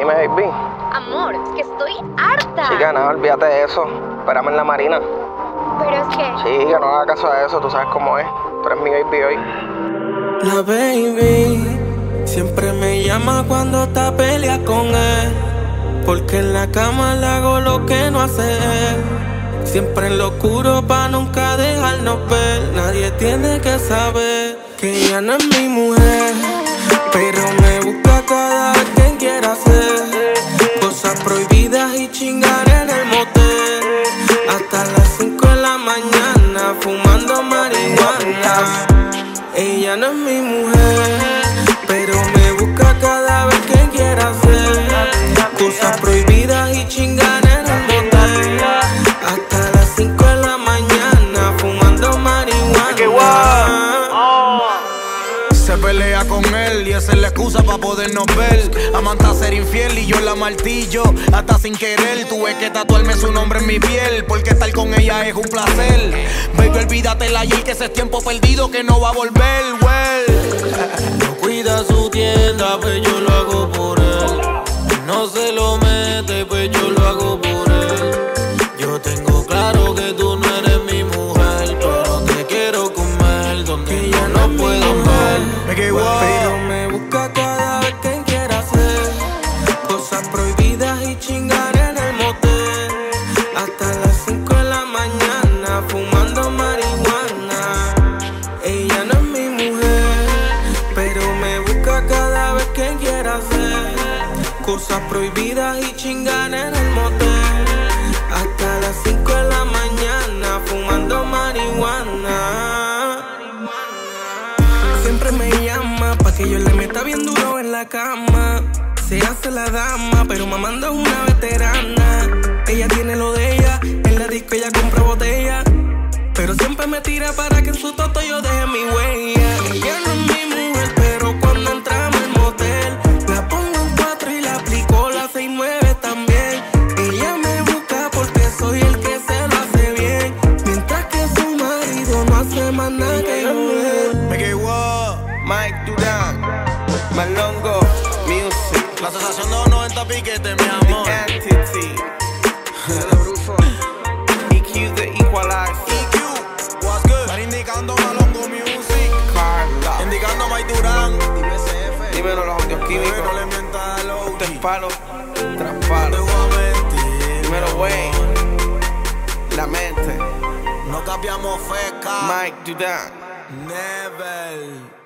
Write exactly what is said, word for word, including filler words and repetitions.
Dime, baby. Amor, es que estoy harta. Chica, nada, olvídate de eso. Espérame en la marina. Pero es que... Chica, no hagas caso a eso, tú sabes cómo es. Tú eres mi baby hoy. La baby siempre me llama cuando está pelea con él, porque en la cama le hago lo que no hace él. Siempre en lo oscuro pa' nunca dejarnos ver. Nadie tiene que saber que ella no es mi mujer, pero me busca cada vez que quiera hacer cosas prohibidas y chingar en el motel hasta las cinco de la mañana fumando marihuana. Ella no es mi mujer, pero me busca cada vez que quiera hacer cosas prohibidas y chingar en el motel hasta las cinco de la mañana fumando marihuana. Se pelea con él y esa es la excusa pa' podernos ver. Amanta ser infiel y yo la martillo. Hasta sin querer tuve que tatuarme su nombre en mi piel, porque estar con ella es un placer. Baby, olvídatela ayer que ese es tiempo perdido que no va a volver, well. No cuida su tienda, pues yo lo hago por él. No se lo mete, pues yo lo hago por él. Yo tengo claro que tú no eres mi mujer, pero te quiero comer donde ya no puedo ver. Pero me busca cada vez que quiera hacer cosas prohibidas y chingar en el motel hasta las cinco de la mañana fumando marihuana. Ella no es mi mujer, pero me busca cada vez que quiera hacer cosas prohibidas y chingar en el motel hasta las cinco de la mañana fumando marihuana. Siempre me llama pa' que yo le meta bien duro en la cama. Se hace la dama, pero mamando es una veterana. Ella tiene lo de ella, en la disco ella compra botella, pero siempre me tira para que en su toto yo deje mi huella. Ella no es mi mujer, pero cuando entramos al motel la pongo en cuatro y la aplico la seis nueve también. Ella me busca porque soy el que se lo hace bien, mientras que su marido no hace más nada que yo. Mike Duran, Malongo, Music. La sensación de los noventa piquetes, mi amor. The Entity. E Q The Equalizer. E Q, what's good? Están indicando Malongo Music. Carla. Indicando Mike Duran. Dime C F. Dímelo, los audios químicos. No le mientas a los Este es palo tras No te palo. voy a mentir. Dímelo, Wayne. La mente. No cambiamos feca. Mike Dudan. Never.